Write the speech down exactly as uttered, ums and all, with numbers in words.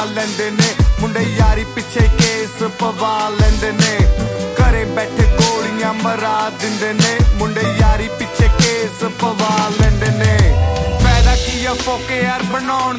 ਲੈਂਦੇ ਨੇ ਮੁੰਡੇ ਯਾਰੀ ਪਿੱਛੇ ਕੇਸ ਪਵਾ ਲੈਂਦੇ ਨੇ ਘਰੇ ਬੈਠੇ ਗੋਲੀਆਂ ਮਰਾ ਦਿੰਦੇ ਨੇ ਮੁੰਡੇ ਯਾਰੀ ਪਿੱਛੇ ਕੇਸ ਪਵਾ ਲੈਂਦੇ ਨੇ ਫਾਇਦਾ ਕੀ ਆ ਫੋਕੇ ਯਾਰ ਬਣਾਉਣ